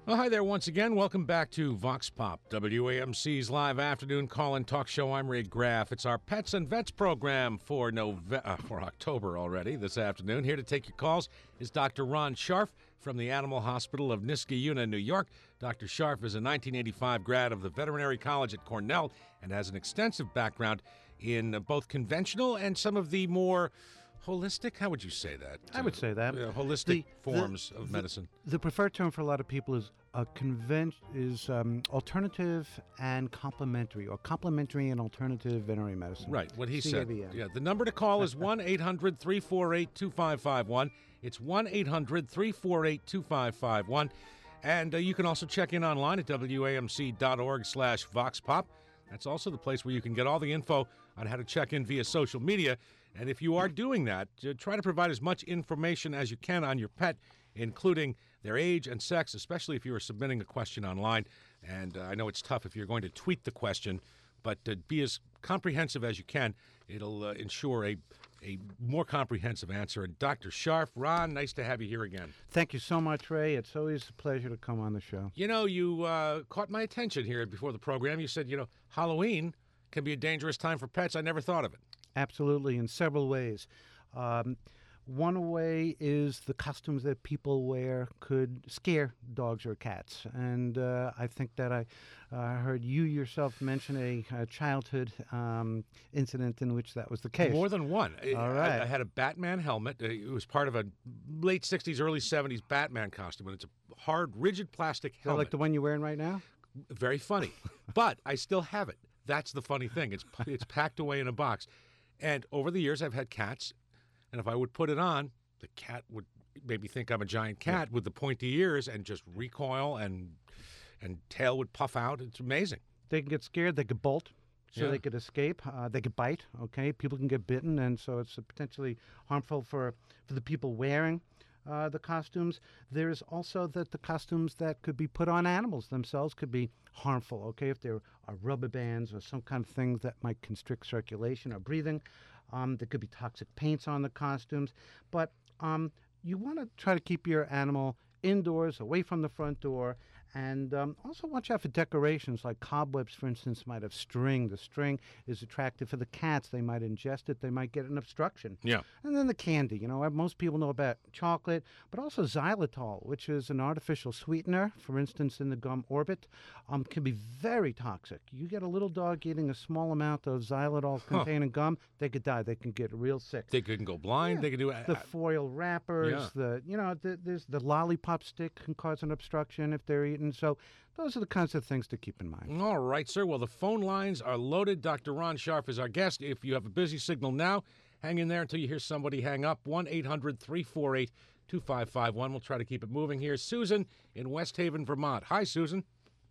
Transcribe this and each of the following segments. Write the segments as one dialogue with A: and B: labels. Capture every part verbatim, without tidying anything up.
A: Well, hi there once again. Welcome back to Vox Pop, W A M C's live afternoon call-in talk show. I'm Ray Graff. It's our Pets and Vets program for Nove- uh, for October already this afternoon. Here to take your calls is Doctor Ron Scharf from the Animal Hospital of Niskayuna, New York. Doctor Scharf is a nineteen eighty-five grad of the Veterinary College at Cornell and has an extensive background in uh, both conventional and some of the more holistic, how would you say that?
B: I would say that.
A: Uh, holistic
B: The-
A: forms
B: the-
A: of
B: the-
A: medicine.
B: The preferred term for a lot of people is a convent is um, alternative and complementary, or complementary and alternative veterinary medicine.
A: Right, what he
B: C A V M.
A: said. Yeah, the number to call is one eight hundred three four eight two five five one. It's one eight hundred three four eight two five five one. And uh, you can also check in online at W A M C dot org slash Vox Pop. That's also the place where you can get all the info on how to check in via social media. And if you are doing that, uh, try to provide as much information as you can on your pet, including their age and sex, especially if you are submitting a question online. And uh, I know it's tough if you're going to tweet the question, but uh, be as comprehensive as you can. It'll uh, ensure a, a more comprehensive answer. And Doctor Scharf, Ron, nice to have you here again.
B: Thank you so much, Ray. It's always a pleasure to come on the show.
A: You know, you uh, caught my attention here before the program. You said, you know, Halloween can be a dangerous time for pets. I never thought of it.
B: Absolutely, in several ways. Um, one way is the costumes that people wear could scare dogs or cats. And uh, I think that I uh, heard you yourself mention a, a childhood um, incident in which that was the case.
A: More than one. I-
B: All right.
A: I, I had a Batman helmet. Uh, It was part of a late sixties, early seventies Batman costume. And it's a hard, rigid plastic
B: Is that
A: helmet.
B: like the one you're wearing right now?
A: Very funny. But I still have it. That's the funny thing. It's it's packed away in a box. And over the years, I've had cats. And if I would put it on, the cat would maybe think I'm a giant cat with the pointy ears and just recoil, and and tail would puff out. It's amazing.
B: They can get scared. They could bolt, so
A: Yeah.
B: they could escape. Uh, they could bite. Okay, people can get bitten, and so it's uh, potentially harmful for for the people wearing uh, the costumes. There's also that the costumes that could be put on animals themselves could be harmful. Okay, if there are rubber bands or some kind of things that might constrict circulation or breathing. Um, there could be toxic paints on the costumes, but um, you want to try to keep your animal indoors, away from the front door, and um, also watch out for decorations like cobwebs, for instance, might have string. The string is attractive for the cats. They might ingest it. They might get an obstruction.
A: Yeah.
B: And then the candy. You know, most people know about chocolate, but also xylitol, which is an artificial sweetener, for instance, in the gum Orbit, um, can be very toxic. You get a little dog eating a small amount of xylitol-containing gum, they could die. They can get real sick.
A: They couldn't go blind.
B: Yeah.
A: They could do
B: The foil wrappers,
A: Yeah.
B: the you know, the, there's the lollipop stick can cause an obstruction if they're eaten. So those are the kinds of things to keep in mind.
A: All right, sir. Well, the phone lines are loaded. Doctor Ron Scharf is our guest. If you have a busy signal now, hang in there until you hear somebody hang up. one eight hundred three four eight two five five one. We'll try to keep it moving here. Susan in West Haven, Vermont. Hi, Susan.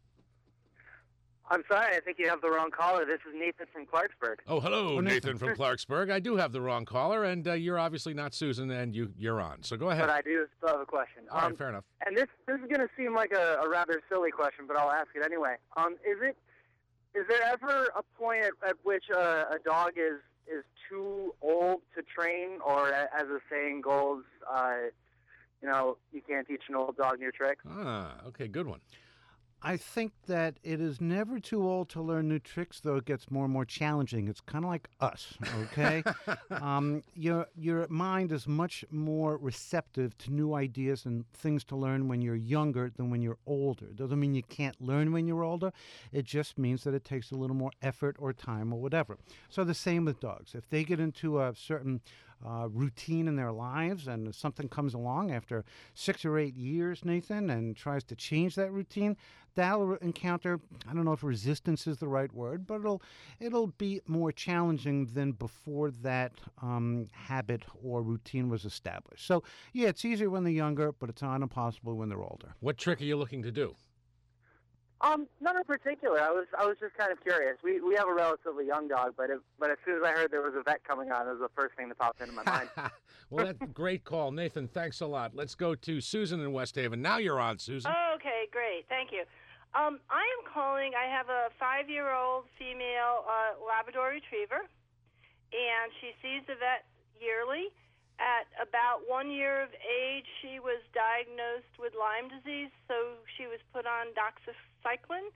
C: I'm sorry, I think you have the wrong caller. This is Nathan from Clarksburg.
A: Oh, hello,
B: Oh,
A: Nathan
B: Nathan.
A: from Clarksburg. I do have the wrong caller, and uh, you're obviously not Susan, and you, you're on. So go ahead.
C: But I do still have a question.
A: All right,
C: Um,
A: fair enough.
C: And this this is going to seem like a, a rather silly question, but I'll ask it anyway. Um, is it is there ever a point at, at which a, a dog is is too old to train, or a- as the saying goes, uh, you know, you can't teach an old dog new tricks?
A: Ah, okay, good one.
B: I think that it is never too old to learn new tricks, though it gets more and more challenging. It's kind of like us, okay? um, your your mind is much more receptive to new ideas and things to learn when you're younger than when you're older. Doesn't mean you can't learn when you're older. It just means that it takes a little more effort or time or whatever. So the same with dogs. If they get into a certain uh, routine in their lives and something comes along after six or eight years, Nathan, and tries to change that routine, that'll encounter, I don't know if resistance is the right word, but it'll it'll be more challenging than before that um, habit or routine was established. So, yeah, it's easier when they're younger, but it's not impossible when they're older.
A: What trick are you looking to do?
C: Um, none in particular. I was I was just kind of curious. We we have a relatively young dog, but it, but as soon as I heard there was a vet coming on, it was the first thing that popped into my mind.
A: Well, that's a great call. Nathan, thanks a lot. Let's go to Susan in West Haven. Now you're on, Susan.
D: Oh, okay, great. Thank you. Um, I am calling. I have a five-year-old female uh, Labrador Retriever, and she sees the vet yearly. at about one year of age, she was diagnosed with Lyme disease, so she was put on doxycycline.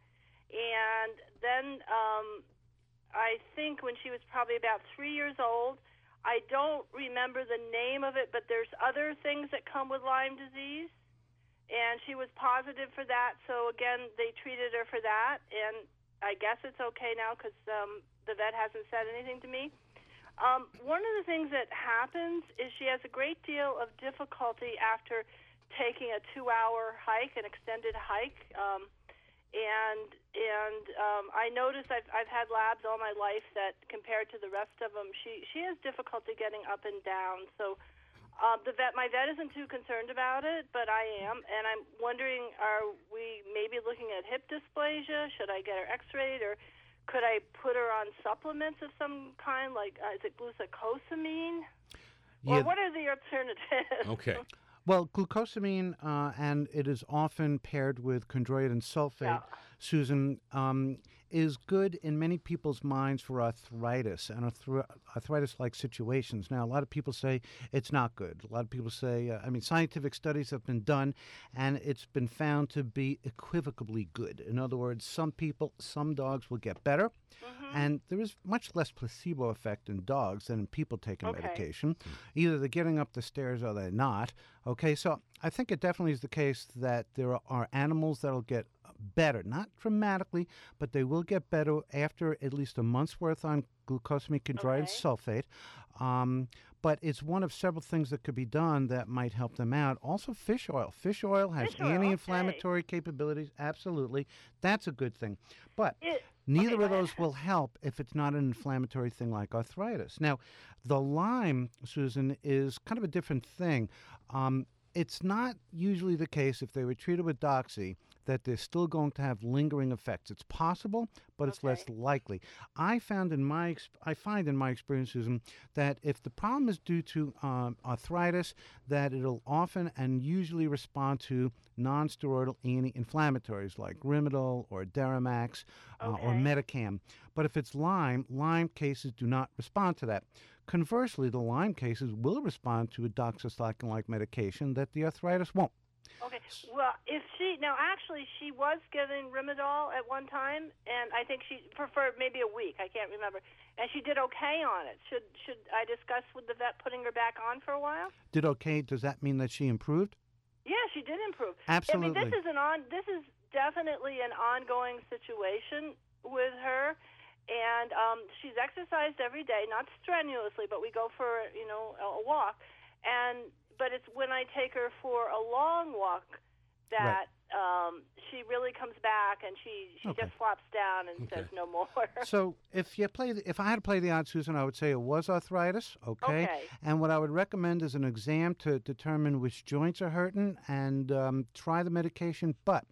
D: And then um, I think when she was probably about three years old, I don't remember the name of it, but there's other things that come with Lyme disease. And she was positive for that, so again, they treated her for that. And I guess it's okay now because um, the vet hasn't said anything to me. Um, one of the things that happens is she has a great deal of difficulty after taking a two-hour hike, an extended hike. Um, and and um, I notice I've I've had labs all my life that compared to the rest of them, she she has difficulty getting up and down. So um, the vet, my vet isn't too concerned about it, but I am, and I'm wondering, are we maybe looking at hip dysplasia? Should I get her X-rayed, or could I put her on supplements of some kind, like uh, is it glucosamine?
B: Yeah.
D: Or what are the alternatives?
A: Okay.
B: Well, glucosamine, uh, and it is often paired with chondroitin sulfate,
D: Yeah.
B: Susan, um, is good in many people's minds for arthritis and arthro- arthritis-like situations. Now, a lot of people say it's not good. A lot of people say, uh, I mean, scientific studies have been done, and it's been found to be equivocally good. In other words, some people, some dogs will get better,
D: Mm-hmm.
B: and there is much less placebo effect in dogs than in people taking
D: Okay.
B: medication. Either they're getting up the stairs or they're not. Okay, so I think it definitely is the case that there are animals that'll get better, not dramatically, but they will get better after at least a month's worth on glucosamine chondroitin
D: Okay.
B: sulfate. Um, but it's one of several things that could be done that might help them out. Also, fish oil. Fish oil has
D: Fish oil,
B: anti-inflammatory capabilities. Absolutely. That's a good thing. But
D: It,
B: neither
D: okay,
B: of
D: go
B: those
D: ahead.
B: will help if it's not an inflammatory thing like arthritis. Now, the Lyme, Susan, is kind of a different thing. Um, it's not usually the case if they were treated with doxy that they're still going to have lingering effects. It's possible, but it's less
D: Okay.
B: likely. I found in my ex- I find in my experience, Susan, that if the problem is due to um, arthritis, that it'll often and usually respond to non-steroidal anti-inflammatories like Rimadyl or Deramax uh, or
D: Okay.
B: Metacam. But if it's Lyme, Lyme cases do not respond to that. Conversely, the Lyme cases will respond to a doxycycline-like medication that the arthritis won't.
D: Okay. Well, if she now actually she was given Rimadyl at one time, and I think she preferred maybe a week. I can't remember, and she did okay on it. Should should I discuss with the vet putting her back on for a while?
B: Did okay? Does that mean that she improved?
D: Yeah, she did improve.
B: Absolutely.
D: I mean, this is an on. This is definitely an ongoing situation with her, and um, she's exercised every day, not strenuously, but we go for you know a, a walk, and. But it's when I take her for a long walk that um, she really comes back and she, she
B: Okay.
D: just flops down and
A: Okay.
D: says no more.
B: So if you play, the, if I had to play the odds, Susan, I would say it was arthritis. Okay.
D: Okay.
B: And what I would recommend is an exam to determine which joints are hurting and um, try the medication. But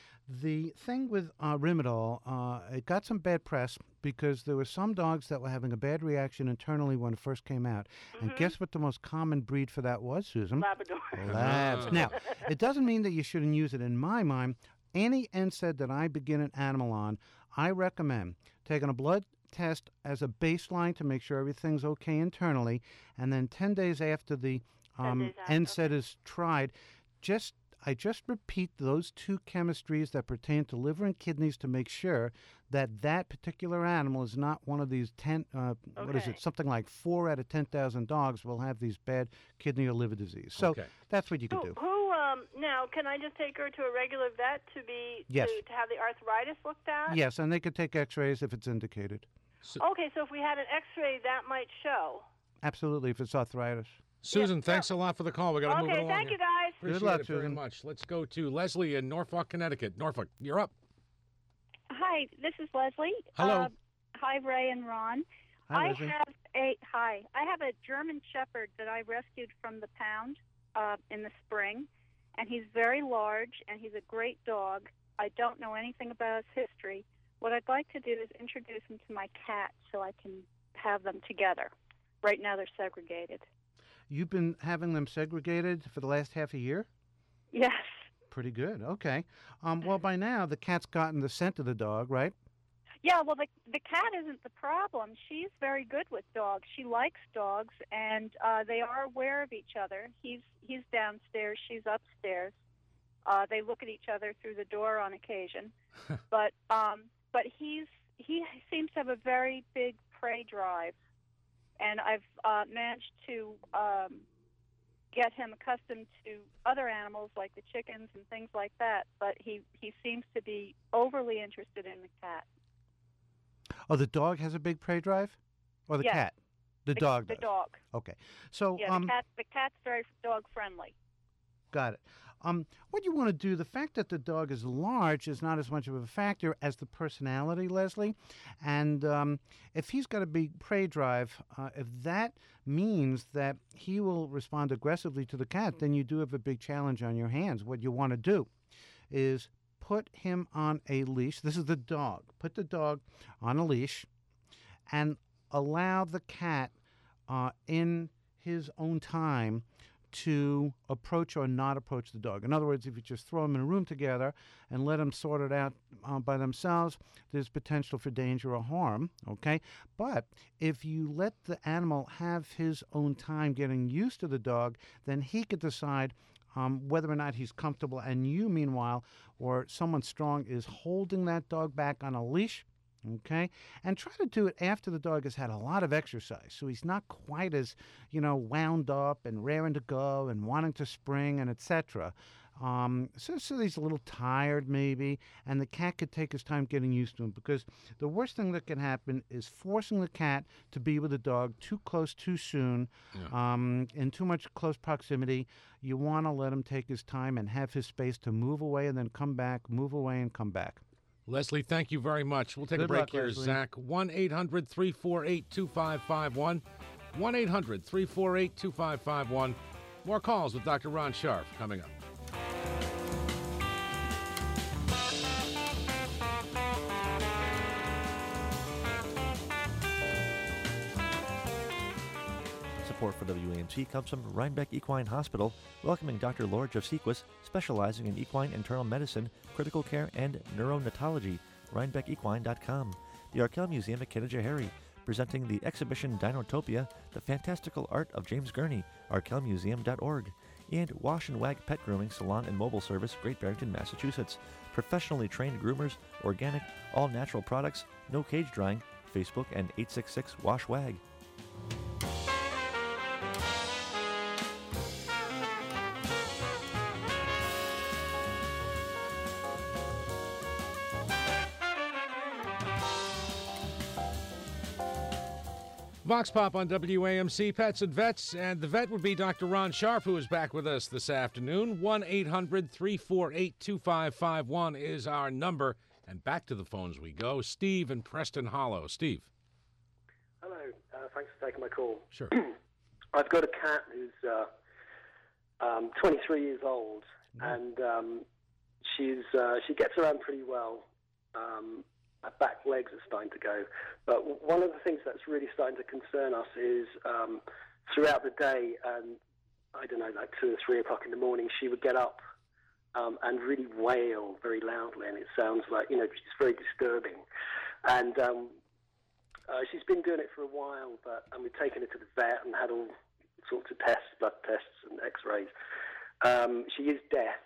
B: the thing with uh, Rimadyl, uh, it got some bad press because there were some dogs that were having a bad reaction internally when it first came out. And guess what the most common breed for that was, Susan?
D: Labrador.
B: Labs.
A: Ah.
B: Now, it doesn't mean that you shouldn't use it. In my mind, any N SAID that I begin an animal on, I recommend taking a blood test as a baseline to make sure everything's okay internally, and then ten days after the um,
D: days after,
B: N SAID is tried, just I just repeat those two chemistries that pertain to liver and kidneys to make sure that that particular animal is not one of these ten, uh, what is
D: Okay.
B: it, something like four out of ten thousand dogs will have these bad kidney or liver disease. So
A: Okay.
B: that's what you could
D: Who,
B: do.
D: who um, now, can I just take her to a regular vet to be
B: Yes.
D: to, to have the arthritis looked at?
B: Yes, and they could take x-rays if it's indicated.
A: Su-
D: Okay, so if we had an X-ray, that might show.
B: Absolutely, if it's arthritis.
A: Susan, thanks a lot for the call. We got to move it
D: Okay,
A: along.
D: thank
A: here.
D: you guys.
A: Appreciate
B: luck,
A: it very
B: Susan.
A: much. Let's go to Leslie in Norfolk, Connecticut. Norfolk, you're up.
E: Hi, this is Leslie.
A: Hello.
E: Uh, hi, Ray and Ron.
B: Hi,
E: I
B: Leslie.
E: have a hi. I have a German Shepherd that I rescued from the pound uh, in the spring, and he's very large and he's a great dog. I don't know anything about his history. What I'd like to do is introduce him to my cat so I can have them together. Right now they're segregated.
B: You've been having them segregated for the last half a year?
E: Yes.
B: Pretty good. Okay. Um, well, by now, the cat's gotten the scent of the dog, right?
E: Yeah, well, the the cat isn't the problem. She's very good with dogs. She likes dogs, and uh, they are aware of each other. He's he's downstairs. She's upstairs. Uh, they look at each other through the door on occasion, but um, but he's he seems to have a very big prey drive, and I've uh, managed to um, get him accustomed to other animals like the chickens and things like that. But he he seems to be overly interested in the cat.
B: Oh, the dog has a big prey drive, or the
E: Yes.
B: cat? The,
E: The,
B: dog
E: the
B: does.
E: dog.
B: Okay. So
E: Yeah,
B: um,
E: the cat. The cat's very dog friendly.
B: got it. Um, what you want to do, the fact that the dog is large is not as much of a factor as the personality, Leslie. And um, if he's got a big prey drive, uh, if that means that he will respond aggressively to the cat, then you do have a big challenge on your hands. What you want to do is put him on a leash. This is the dog. Put the dog on a leash and allow the cat uh, in his own time to approach or not approach the dog. In other words, if you just throw them in a room together and let them sort it out uh, by themselves, there's potential for danger or harm, okay? But if you let the animal have his own time getting used to the dog, then he could decide um, whether or not he's comfortable, and you, meanwhile, or someone strong is holding that dog back on a leash, okay? And try to do it after the dog has had a lot of exercise, so he's not quite as, you know, wound up and raring to go and wanting to spring and et cetera. Um, so, so he's a little tired maybe, and the cat could take his time getting used to him, because the worst thing that can happen is forcing the cat to be with the dog too close too soon,
A: Yeah.
B: um, in too much close proximity. You want to let him take his time and have his space to move away and then come back, move away and come back.
A: Leslie, thank you very much. We'll take a
B: Good
A: break
B: luck,
A: here,
B: Leslie.
A: Zach. one eight hundred three four eight two five five one. one eight hundred three four eight two five five one. More calls with Doctor Ron Scharf coming up.
F: Support for W A M C comes from Rhinebeck Equine Hospital, welcoming Doctor Laura Jovsikwas, specializing in equine internal medicine, critical care, and neuronatology. Rhinebeck Equine dot com. The Arkell Museum at Kennedy, presenting the exhibition Dinotopia, the fantastical art of James Gurney. Arkell Museum dot org. And Wash and Wag Pet Grooming Salon and Mobile Service, Great Barrington, Massachusetts. Professionally trained groomers, organic, all natural products, no cage drying. Facebook and eight six six wash wag.
A: Vox Pop on W A M C, Pets and Vets, and the vet would be Doctor Ron Scharf, who is back with us this afternoon. one eight hundred three four eight two five five one is our number, and back to the phones we go. Steve in Preston Hollow. Steve.
G: Hello, uh, thanks for taking my call.
A: Sure.
G: I've got a cat who's uh, um, twenty-three years old, and um, she's uh, she gets around pretty well. Um, her back legs are starting to go, but w- one of the things that's really starting to concern us is um, throughout the day, and I don't know, like two or three o'clock in the morning, she would get up um, and really wail very loudly, and it sounds like, you know, it's very disturbing. And um, uh, she's been doing it for a while, but and we've taken her to the vet and had all sorts of tests, blood tests and X-rays. Um, she is deaf,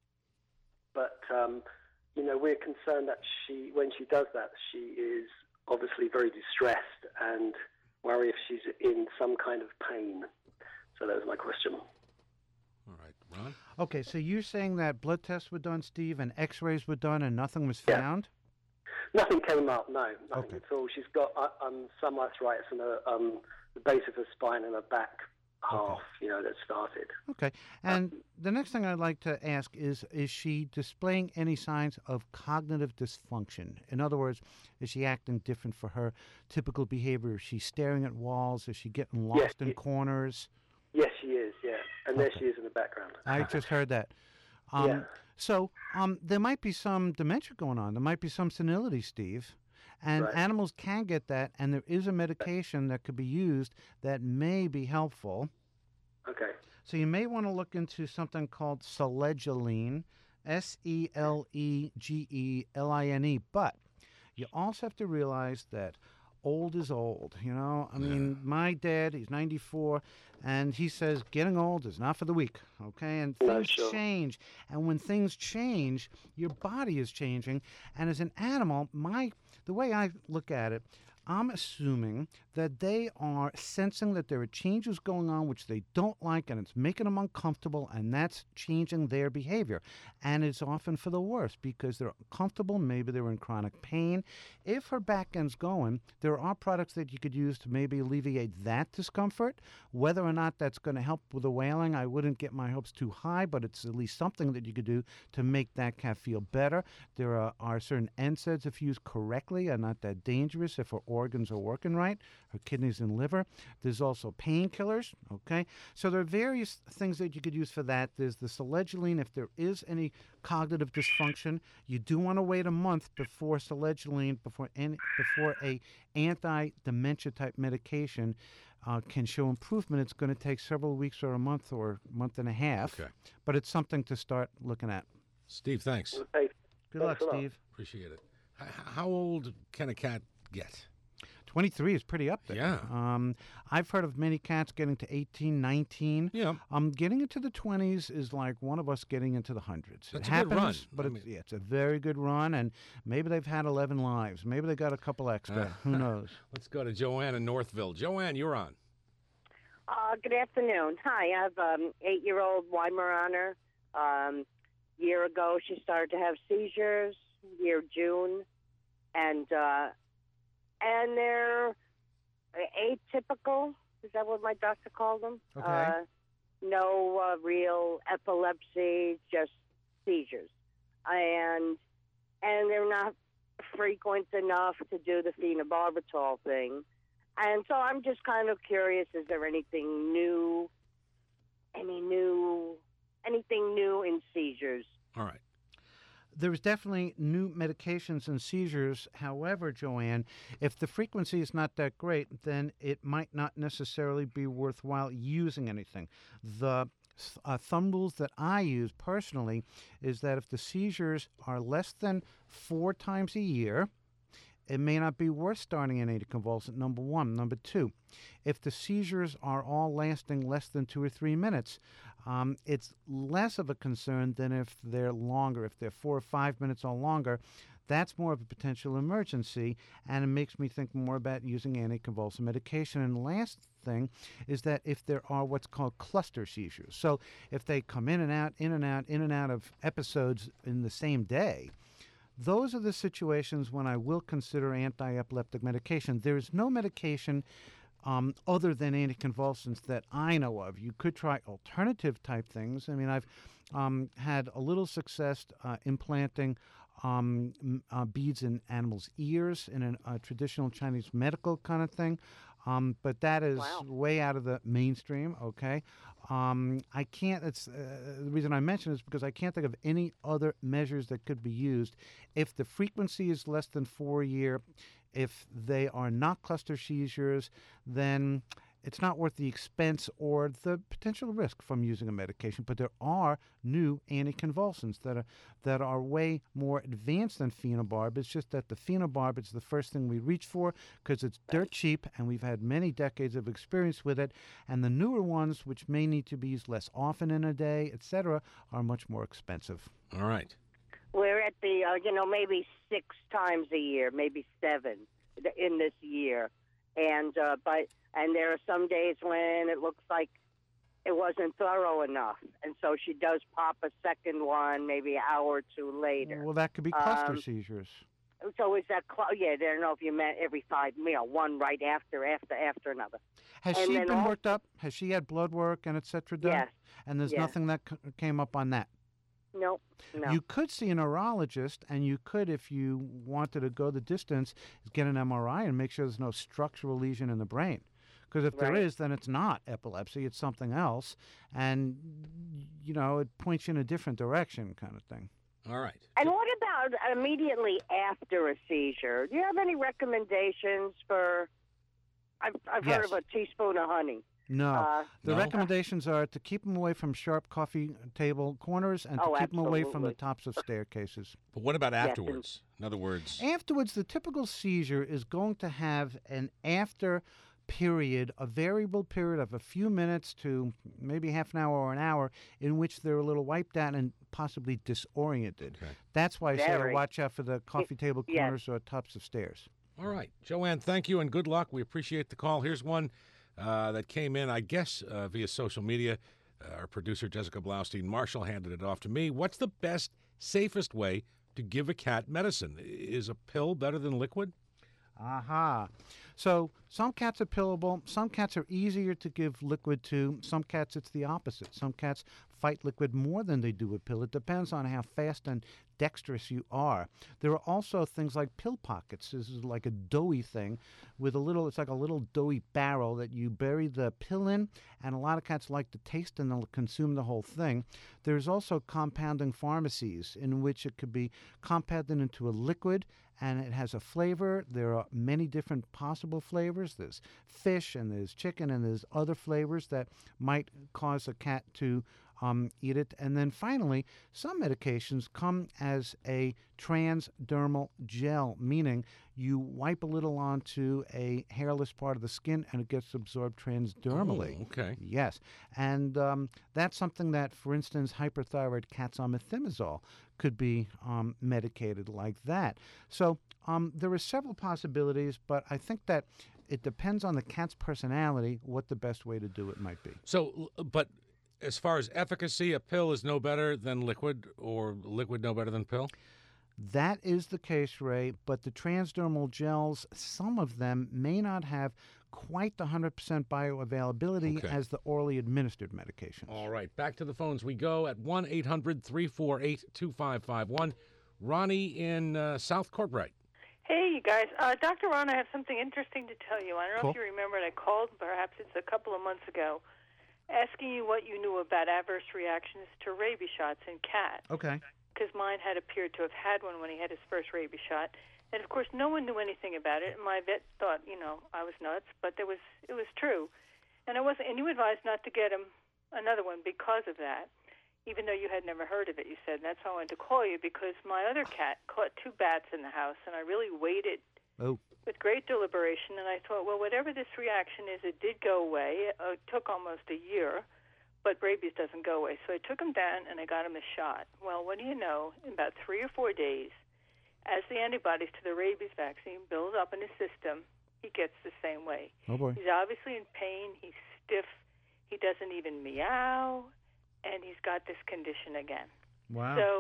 G: but um, you know, we're concerned that she, when she does that, she is obviously very distressed and worry if she's in some kind of pain. So that was my question.
A: All right, Ron?
B: Okay, so you're saying that blood tests were done, Steve, and X-rays were done, and nothing was
G: Yeah.
B: found?
G: Nothing came up, no, nothing
B: Okay.
G: at all. She's got uh, um, some arthritis in her, um, the base of her spine and her back half, you know, that started.
B: Okay, and the next thing I'd like to ask is, is she displaying any signs of cognitive dysfunction? In other words, is she acting different for her typical behavior? Is she staring at walls? Is she getting lost
G: Yes,
B: in
G: ye-
B: corners?
G: Yes, she is, yeah. And there
B: Okay.
G: she is in the background.
B: I just heard that. Um,
G: Yeah.
B: So um, there might be some dementia going on. There might be some senility, Steve. And
G: Right.
B: animals can get that, and there is a medication that could be used that may be helpful.
G: Okay.
B: So you may want to look into something called selegiline, S E L E G E L I N E. But You also have to realize that old is old, you know? I mean, my dad, he's ninety-four, and he says getting old is not for the weak, okay? And
G: No,
B: things
G: sure.
B: change. And when things change, your body is changing. And as an animal, my the way I look at it, I'm assuming that they are sensing that there are changes going on which they don't like, and it's making them uncomfortable, and that's changing their behavior. And it's often for the worse because they're uncomfortable. Maybe they're in chronic pain. If her back end's going, there are products that you could use to maybe alleviate that discomfort. Whether or not that's going to help with the wailing, I wouldn't get my hopes too high, but it's at least something that you could do to make that cat feel better. There are, are certain N SAIDs, if used correctly, are not that dangerous if her organs are working right, her kidneys and liver. There's also painkillers, okay? So there are various things that you could use for that. There's the selegiline. If there is any cognitive dysfunction, you do want to wait a month before selegiline, before any, before a anti-dementia type medication uh, can show improvement. It's going to take several weeks or a month or month and a half,
A: Okay.
B: but it's something to start looking at.
A: Steve, thanks.
G: Hey,
B: Good
G: Thanks
B: luck,
G: a lot.
B: Steve.
A: Appreciate it. H- how old can a cat get?
B: twenty-three is pretty up there.
A: Yeah.
B: Um, I've heard of many cats getting to eighteen, nineteen.
A: Yeah.
B: Um, getting into the twenties is like one of us getting into the hundreds.
A: That's
B: it
A: a good
B: happens,
A: run.
B: but
A: I
B: it's,
A: mean-
B: yeah, it's a very good run, and maybe they've had eleven lives. Maybe they got a couple extra.
A: Uh,
B: Who knows?
A: Let's go to Joanne in Northville. Joanne, you're on.
H: Uh, good afternoon. Hi, I have um eight-year-old Weimaraner. Um, year ago, she started to have seizures. Year June, and uh, and they're atypical. Is that what my doctor called them?
B: Okay.
H: Uh, no uh, real epilepsy, just seizures, and and they're not frequent enough to do the phenobarbital thing. And so I'm just kind of curious, is there anything new, any new, anything new in seizures?
A: All right.
B: There's definitely new medications and seizures. However, Joanne, if the frequency is not that great, then it might not necessarily be worthwhile using anything. The uh, thumb rules that I use personally is that if the seizures are less than four times a year, it may not be worth starting an anticonvulsant, number one. Number two, if the seizures are all lasting less than two or three minutes, um, it's less of a concern than if they're longer. If they're four or five minutes or longer, that's more of a potential emergency, and it makes me think more about using anticonvulsant medication. And the last thing is that if there are what's called cluster seizures, so if they come in and out, in and out, in and out of episodes in the same day, those are the situations when I will consider anti-epileptic medication. There is no medication um, other than anticonvulsants that I know of. You could try alternative type things. I mean, I've um, had a little success uh, implanting um, m- uh, beads in animals' ears in a uh, traditional Chinese medical kind of thing. Um, but that is
H: Wow.
B: way out of the mainstream, okay? Um, I can't, it's, uh, the reason I mention it is because I can't think of any other measures that could be used. If the frequency is less than four a year, if they are not cluster seizures, then it's not worth the expense or the potential risk from using a medication. But there are new anticonvulsants that are that are way more advanced than phenobarb. It's just that the phenobarb is the first thing we reach for because it's dirt cheap, and we've had many decades of experience with it. And the newer ones, which may need to be used less often in a day, et cetera, are much more expensive.
A: All right.
H: We're at the, uh, you know, maybe six times a year, maybe seven th- in this year. And uh, but and there are some days when it looks like it wasn't thorough enough, and so she does pop a second one, maybe an hour or two later.
B: Well, that could be cluster
H: Um,
B: seizures.
H: So is that cl- yeah? I don't know if you meant every five, you know, one right after, after, after another.
B: Has
H: and
B: she
H: then
B: been
H: al-
B: worked up? Has she had blood work and et cetera done?
H: Yes.
B: And there's
H: Yes.
B: nothing that c- came up on that?
H: Nope, no.
B: You could see a neurologist, and you could, if you wanted to go the distance, get an M R I and make sure there's no structural lesion in the brain. Because if there
H: Right.
B: is, then it's not epilepsy, it's something else. And, you know, it points you in a different direction kind of thing.
A: All right.
H: And what about immediately after a seizure? Do you have any recommendations for? I've, I've
B: Yes.
H: heard of a teaspoon of honey.
B: No.
H: Uh,
B: the
A: No?
B: recommendations are to keep them away from sharp coffee table corners and to
H: Oh,
B: keep them away from the
H: absolutely.
B: tops of staircases.
A: But what about
H: and-
A: afterwards? In other words,
B: Afterwards, the typical seizure is going to have an after period, a variable period of a few minutes to maybe half an hour or an hour, in which they're a little wiped out and possibly disoriented.
A: Okay.
B: That's why I say to
H: Very.
B: watch out for the coffee table
H: yes.
B: corners or tops of stairs.
A: all right. Joanne, thank you and good luck. We appreciate the call. Here's one uh, that came in, I guess, uh, via social media. Uh, our producer, Jessica Blaustein Marshall, handed it off to me. What's the best, safest way to give a cat medicine? Is a pill better than liquid?
B: Aha. So some cats are pillable. Some cats are easier to give liquid to. Some cats, it's the opposite. Some cats fight liquid more than they do a pill. It depends on how fast and dexterous you are. There are also things like pill pockets. This is like a doughy thing with a little, it's like a little doughy barrel that you bury the pill in, and a lot of cats like the taste and they'll consume the whole thing. There's also compounding pharmacies in which it could be compounded into a liquid and it has a flavor. There are many different possible flavors. There's fish and there's chicken and there's other flavors that might cause a cat to um, eat it. And then finally, some medications come as a transdermal gel, meaning you wipe a little onto a hairless part of the skin and it gets absorbed transdermally.
A: Oh, okay.
B: Yes. And um, that's something that, for instance, hyperthyroid cats on methimazole could be um, medicated like that. So um, there are several possibilities, but I think that it depends on the cat's personality what the best way to do it might be.
A: So, l- but as far as efficacy, a pill is no better than liquid, or liquid no better than pill?
B: That is the case, Ray, but the transdermal gels, some of them may not have quite the one hundred percent bioavailability
A: Okay.
B: as the orally administered medications.
A: All right, back to the phones we go at one eight hundred three four eight two five five one. Ronnie in uh, South Courtright.
I: Hey, you guys. Uh, Doctor Ron, I have something interesting to tell you. I don't know
B: Cool.
I: if you remember it. I called, perhaps it's a couple of months ago, asking you what you knew about adverse reactions to rabies shots in cats.
B: Okay.
I: Because mine had appeared to have had one when he had his first rabies shot. And, of course, no one knew anything about it. And my vet thought, you know, I was nuts, but there was it was true. And I wasn't. And you advised not to get him another one because of that, even though you had never heard of it, you said. And that's why I wanted to call you, because my other cat caught two bats in the house, and I really waited
B: Oh.
I: with great deliberation. And I thought, well, whatever this reaction is, it did go away. It took almost a year. But rabies doesn't go away. So I took him down and I got him a shot. Well, what do you know? In about three or four days, as the antibodies to the rabies vaccine build up in his system, he gets the same way.
B: Oh, boy.
I: He's obviously in pain. He's stiff. He doesn't even meow. And he's got this condition again.
B: Wow.
I: So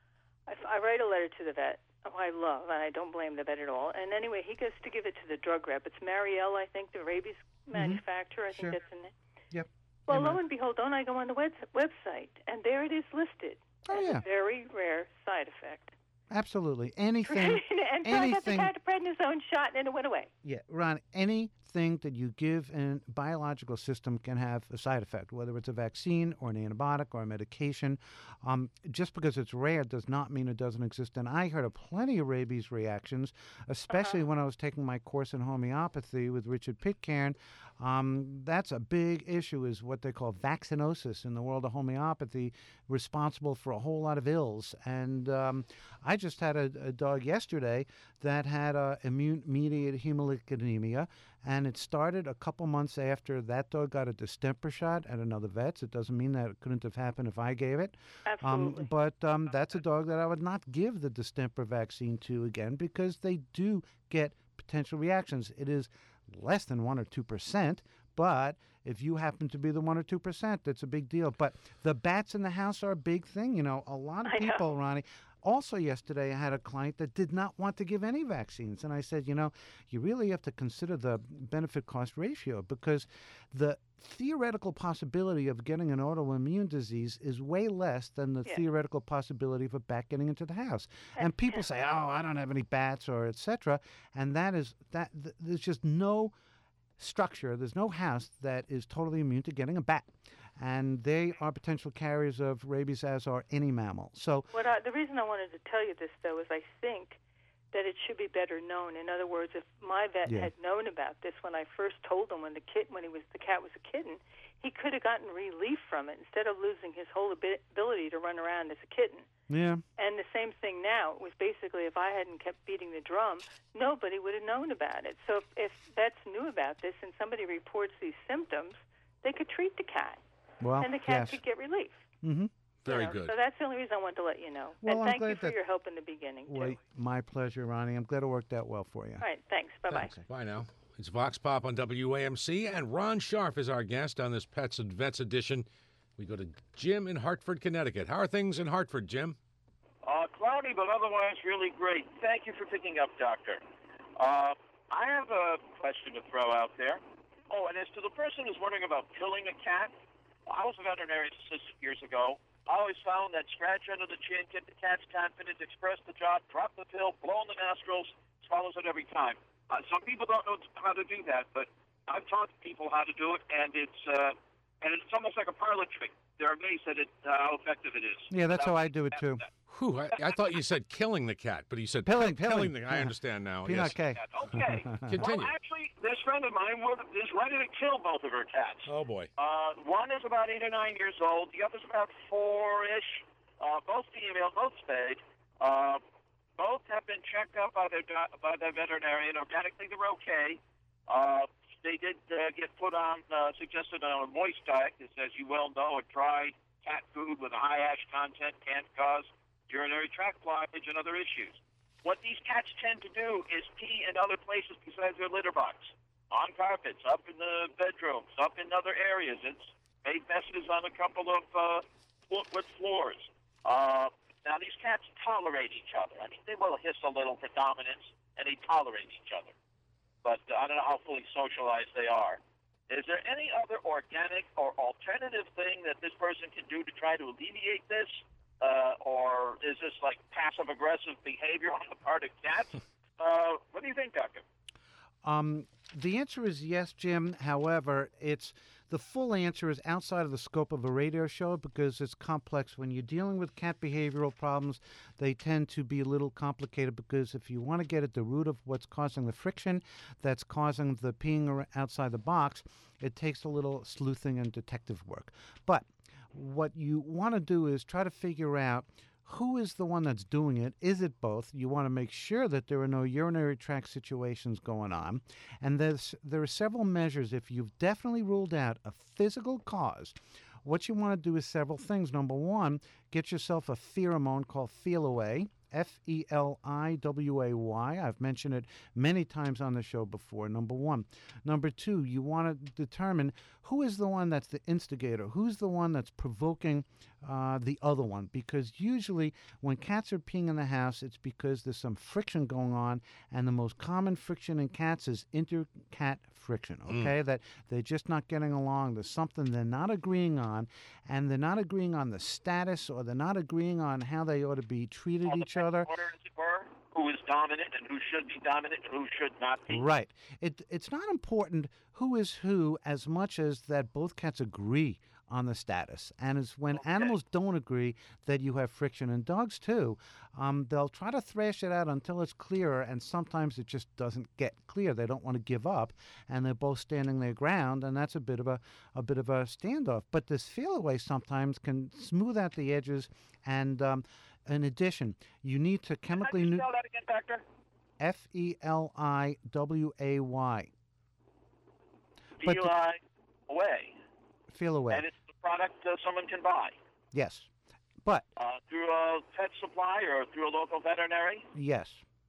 I: I, I write a letter to the vet, who I love, and I don't blame the vet at all. And anyway, he goes to give it to the drug rep. It's Marielle, I think, the rabies manufacturer. I
B: Sure.
I: think that's in it.
B: Yep.
I: Well,
B: Yeah,
I: lo
B: ma'am.
I: and behold, don't I go on the web- website, and there it is listed
B: Oh,
I: as
B: yeah.
I: a very rare side effect.
B: Absolutely. Anything.
I: and so I got the
B: anything-
I: cat prednisone shot, and it went away.
B: Yeah, Ron, anything that you give in a biological system can have a side effect, whether it's a vaccine or an antibiotic or a medication. Um, just because it's rare does not mean it doesn't exist. And I heard of plenty of rabies reactions, especially
I: Uh-huh.
B: when I was taking my course in homeopathy with Richard Pitcairn. Um, that's a big issue, is what they call vaccinosis in the world of homeopathy, responsible for a whole lot of ills. And um, I just had a, a dog yesterday that had uh, immune-mediated hemolytic anemia, and it started a couple months after that dog got a distemper shot at another vet's. It doesn't mean that it couldn't have happened if I gave it.
I: Absolutely.
B: Um, but um, that's a dog that I would not give the distemper vaccine to again, because they do get potential reactions. It is less than one or two percent, but if you happen to be the one or two percent, that's a big deal. But the bats in the house are a big thing. You know, a lot of
I: I know.
B: people, Ronnie. Also, yesterday I had a client that did not want to give any vaccines, and I said, you know, you really have to consider the benefit-cost ratio, because the theoretical possibility of getting an autoimmune disease is way less than the
I: Yeah.
B: theoretical possibility of a bat getting into the house. And people say, "Oh, I don't have any bats," or et cetera, and that is that. Th- there's just no structure. There's no house that is totally immune to getting a bat, and they are potential carriers of rabies, as are any mammal. So,
I: What I, the reason I wanted to tell you this, though, is I think that it should be better known. In other words, if my vet
B: Yeah.
I: had known about this when I first told him when the kit when he was the cat was a kitten, he could have gotten relief from it instead of losing his whole abi- ability to run around as a kitten.
B: Yeah.
I: And the same thing now. It was basically if I hadn't kept beating the drum, nobody would have known about it. So if, if vets knew about this and somebody reports these symptoms, they could treat the cat,
B: Well,
I: and the cat
B: yes.
I: could get relief.
B: Mm-hmm.
A: Very
I: You know,
A: good.
I: So that's the only reason I wanted to let you know.
B: Well,
I: and
B: I'm
I: thank you
B: glad
I: for
B: that-
I: your help in the beginning, too.
B: Well, my pleasure, Ronnie. I'm glad it worked out well for you.
I: All right, thanks. Bye-bye.
A: Thanks. Bye now. It's Vox Pop on W A M C, and Ron Scharf is our guest on this Pets and Vets edition. We go to Jim in Hartford, Connecticut. How are things in Hartford, Jim?
J: Uh, cloudy, but otherwise really great. Thank you for picking up, Doctor. Uh, I have a question to throw out there. Oh, and as to the person who's wondering about killing a cat, I was a veterinary assistant years ago. I always found that scratch under the chin, get the cat's confidence, express the job, drop the pill, blow in the nostrils, swallows it every time. Uh, some people don't know how to do that, but I've taught people how to do it, and it's uh, and it's almost like a parlor trick. They're amazed at it, uh, how effective it is.
B: Yeah, that's how I do it too.
A: Whew, I, I thought you said killing the cat, but you said
B: Pilling,
A: kill-
B: pilling.
A: the I
B: Yeah.
A: understand now.
B: Peanut
A: yes.
B: K.
J: Okay.
A: Continue.
J: Well, actually, this friend of mine would- is ready to kill both of her cats.
A: Oh, boy.
J: Uh, one is about eight or nine years old. The other's about four-ish. Uh, both female, both spayed. Uh, both have been checked out by their do- by their veterinarian. Organically, they're okay. Uh, they did uh, get put on, uh, suggested on a moist diet, because as you well know, a dried cat food with a high ash content can cause urinary tract blockage and other issues. What these cats tend to do is pee in other places besides their litter box, on carpets, up in the bedrooms, up in other areas. It's made messes on a couple of uh, flo- wood floors. Uh, now, these cats tolerate each other. I mean, they will hiss a little for dominance, and they tolerate each other. But uh, I don't know how fully socialized they are. Is there any other organic or alternative thing that this person can do to try to alleviate this? Uh, or is this like passive-aggressive behavior on the part of cats? Uh, what do you think, Doctor?
B: Um, the answer is yes, Jim. However, it's the full answer is outside of the scope of a radio show because it's complex. When you're dealing with cat behavioral problems, they tend to be a little complicated because if you want to get at the root of what's causing the friction that's causing the peeing ar- outside the box, it takes a little sleuthing and detective work. But what you want to do is try to figure out who is the one that's doing it. Is it both? You want to make sure that there are no urinary tract situations going on. And there's, there are several measures. If you've definitely ruled out a physical cause, what you want to do is several things. Number one, get yourself a pheromone called Feliway, F E L I W A Y. I've mentioned it many times on the show before, number one. Number two, you want to determine who is the one that's the instigator, who's the one that's provoking uh, the other one. Because usually when cats are peeing in the house, it's because there's some friction going on, and the most common friction in cats is inter-cat friction, okay? Mm. That they're just not getting along. There's something they're not agreeing on, and they're not agreeing on the status, or they're not agreeing on how they ought to be treated
J: On
B: each
J: the
B: other.
J: order, as it were, who is dominant and who should be dominant and who should not be.
B: Right. It, it's not important who is who as much as that both cats agree on the status. And it's when
J: Okay.
B: animals don't agree that you have friction. And dogs, too, um, they'll try to thrash it out until it's clearer, and sometimes it just doesn't get clear. They don't want to give up, and they're both standing their ground, and that's a bit of a, a bit of a standoff. But this feel-away sometimes can smooth out the edges, and um, in addition, you need to chemically...
J: Can you
B: nu-
J: spell that again, Doctor?
B: F E L I W A Y. But
J: Feel I away.
B: Feel away.
J: And it's the product uh, someone can buy.
B: Yes. But,
J: Uh, through a pet supply or through a local veterinary?
B: yes.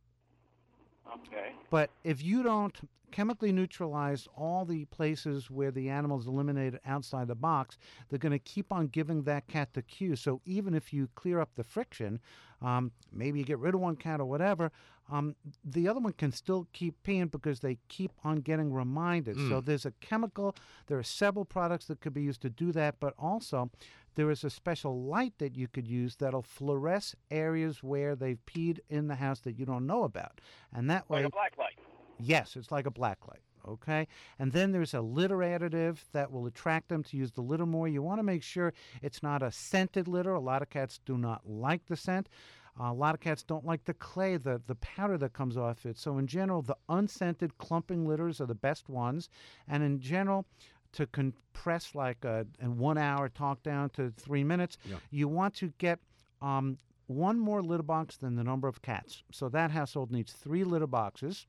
J: Okay.
B: But if you don't chemically neutralize all the places where the animal's eliminated outside the box, they're going to keep on giving that cat the cue. So even if you clear up the friction, um, maybe you get rid of one cat or whatever, um, the other one can still keep peeing because they keep on getting reminded.
A: Mm.
B: So there's a chemical, there are several products that could be used to do that, but also there is a special light that you could use that'll fluoresce areas where they've peed in the house that you don't know about. And that way...
J: Like a black light.
B: Yes, it's like a black light, okay? And then there's a litter additive that will attract them to use the litter more. You want to make sure it's not a scented litter. A lot of cats do not like the scent. Uh, a lot of cats don't like the clay, the, the powder that comes off it. So in general, the unscented clumping litters are the best ones. And in general, to compress like a, in one hour talk down to three minutes,
A: Yeah.
B: you want to get um, one more litter box than the number of cats. So that household needs three litter boxes.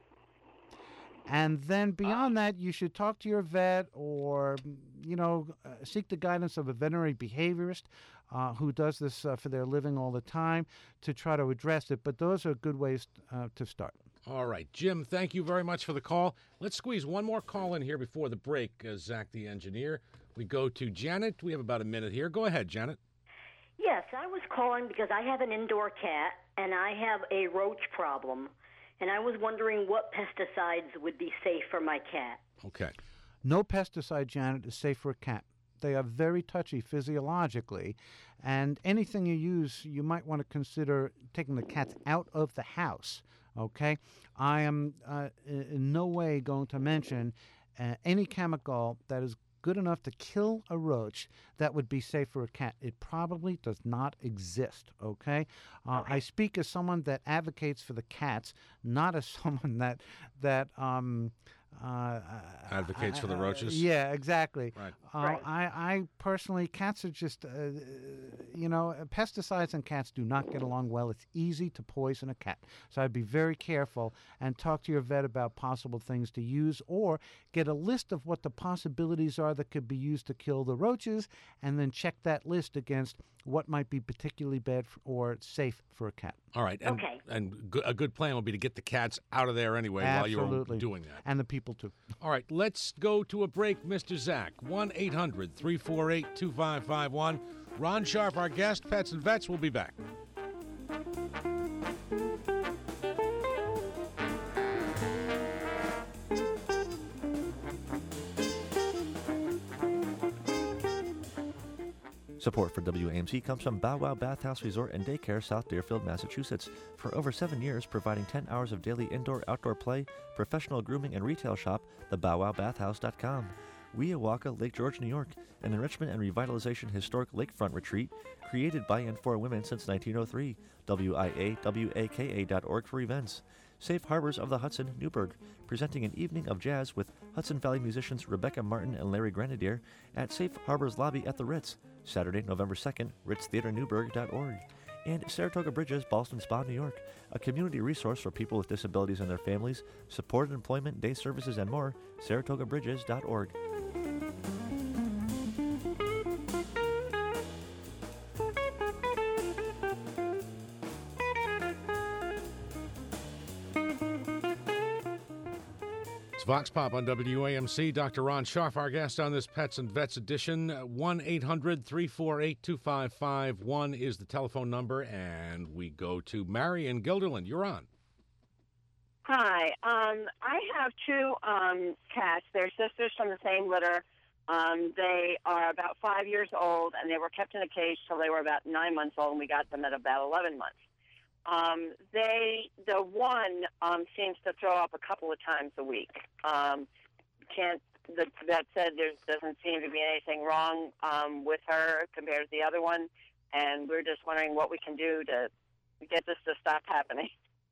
B: And then beyond that, you should talk to your vet or, you know, uh, seek the guidance of a veterinary behaviorist uh, who does this uh, for their living all the time to try to address it. But those are good ways uh, to start.
A: All right, Jim, thank you very much for the call. Let's squeeze one more call in here before the break, uh, Zach the engineer. We go to Janet. We have about a minute here. Go ahead, Janet.
K: Yes, I was calling because I have an indoor cat, and I have a roach problem. And I was wondering what pesticides would be safe for my cat.
A: Okay.
B: No pesticide, Janet, is safe for a cat. They are very touchy physiologically, and anything you use, you might want to consider taking the cats out of the house, okay? I am uh, in no way going to mention uh, any chemical that is good enough to kill a roach that would be safe for a cat. It probably does not exist, okay? Uh,
K: okay.
B: I speak as someone that advocates for the cats, not as someone that that um, uh,
A: advocates
B: uh,
A: for the roaches.
B: Uh, yeah, exactly.
A: Right.
B: Uh,
K: right.
B: I, I personally, cats are just, uh, you know, pesticides and cats do not get along well. It's easy to poison a cat. So I'd be very careful and talk to your vet about possible things to use or get a list of what the possibilities are that could be used to kill the roaches and then check that list against what might be particularly bad for, or safe for a cat.
A: All right. And,
K: okay.
A: And go- a good plan would be to get the cats out of there anyway
B: Absolutely.
A: while you're doing that.
B: And the people, too.
A: All right. Let's go to a break, Mister Zach. one eight hundred three four eight two five five one. Ron Sharf, our guest, Pets and Vets, will be back.
F: Support for W A M C comes from Bow Wow Bathhouse Resort and Daycare, South Deerfield, Massachusetts. For over seven years, providing ten hours of daily indoor-outdoor play, professional grooming, and retail shop, the bow wow bathhouse dot com. Weowaka, Lake George, New York, an enrichment and revitalization historic lakefront retreat created by and for women since nineteen oh three. W I A W A K A dot org for events. Safe Harbors of the Hudson, Newburgh, presenting an evening of jazz with Hudson Valley musicians Rebecca Martin and Larry Grenadier at Safe Harbors Lobby at the Ritz, Saturday, November second, ritz theater newburgh dot org. And Saratoga Bridges, Ballston Spa, New York, a community resource for people with disabilities and their families, supported employment, day services, and more, saratoga bridges dot org.
A: It's Vox Pop on W A M C. Doctor Ron Sharf, our guest on this Pets and Vets edition. one eight hundred three four eight two five five one is the telephone number, and we go to Mary in Guilderland. You're on.
L: Hi. Um, I have two um, cats. They're sisters from the same litter. Um, they are about five years old, and they were kept in a cage till they were about nine months old, and we got them at about eleven months. Um, they, the one um, seems to throw up a couple of times a week. Um, can't, the vet said there doesn't seem to be anything wrong um, with her compared to the other one, and we're just wondering what we can do to get this to stop happening.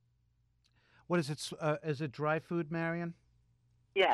B: What is it? Uh, is it dry food, Marion?
L: Yes.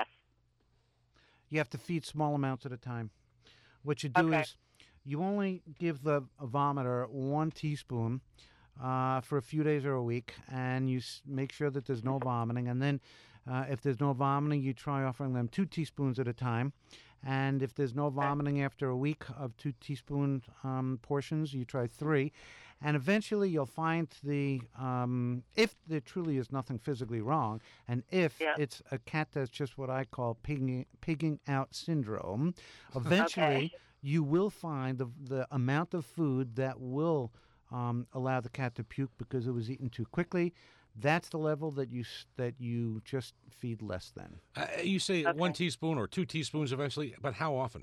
B: You have to feed small amounts at a time. What you do
L: Okay.
B: is you only give the vomiter one teaspoon uh, for a few days or a week, and you s- make sure that there's no vomiting. And then uh, if there's no vomiting, you try offering them two teaspoons at a time. And if there's no vomiting after a week of two teaspoon um, portions, you try three. And eventually you'll find the, um, if there truly is nothing physically wrong, and if
L: Yeah.
B: it's a cat that's just what I call pigging, pigging out syndrome, eventually
L: Okay.
B: you will find the, the amount of food that will um, allow the cat to puke because it was eaten too quickly. That's the level that you s- that you just feed less than.
A: Uh, you say
L: Okay.
A: one teaspoon or two teaspoons eventually, but how often?